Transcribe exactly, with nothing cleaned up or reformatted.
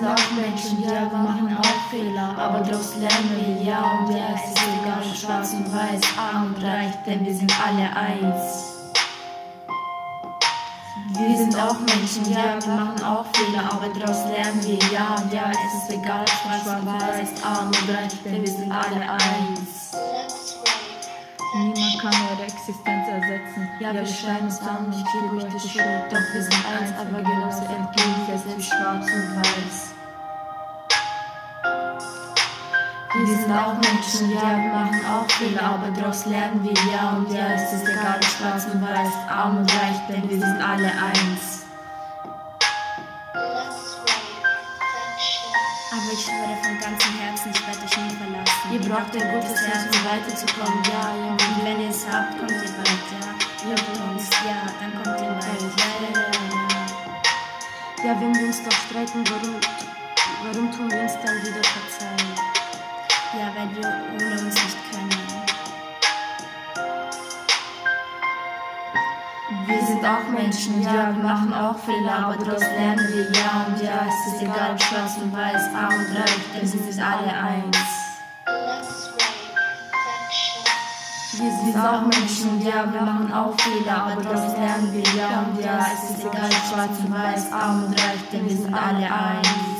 sind auch Menschen, ja, wir machen auch Fehler, aber daraus lernen wir, ja und ja, es ist egal, schwarz und weiß, arm und reich, denn wir sind alle eins. Wir sind auch Menschen, ja, wir machen auch Fehler, aber daraus lernen wir, ja und ja, es ist egal, schwarz und weiß, arm und reich, denn wir sind alle eins. Niemand kann eure Existenz ersetzen. Ja, wir schreien uns an, ich gebe euch die Schuld, doch wir sind eins, aber genauso entgegengesetzt wie schwarz und weiß. Wir sind auch Menschen, ja, wir machen auch Fehler, aber daraus lernen wir, ja und ja, es ist egal, schwarz und weiß, arm und reich, denn wir sind alle eins. Aber ich schwöre von ganzem Herzen, ich werde euch nie verlassen. Ihr braucht ein gutes Herz, um weiterzukommen, ja, ja. Und wenn ihr es habt, kommt ihr weit, ja. Liebt uns, ja, dann kommt ihr weit, ja, ja, ja. Ja, wenn wir uns doch streiten, warum, warum tun wir uns dann wieder verzeihen? Ja, weil wir ohne uns nicht können. Wir sind auch Menschen, ja, wir machen auch Fehler, aber daraus lernen wir, ja und ja, es ist egal, schwarz und weiß, arm und reich, denn wir sind alle eins. Wir sind auch Menschen, ja, wir machen auch Fehler, aber daraus lernen wir, ja und ja, es ist egal, schwarz und weiß, arm und reich, denn wir sind alle eins.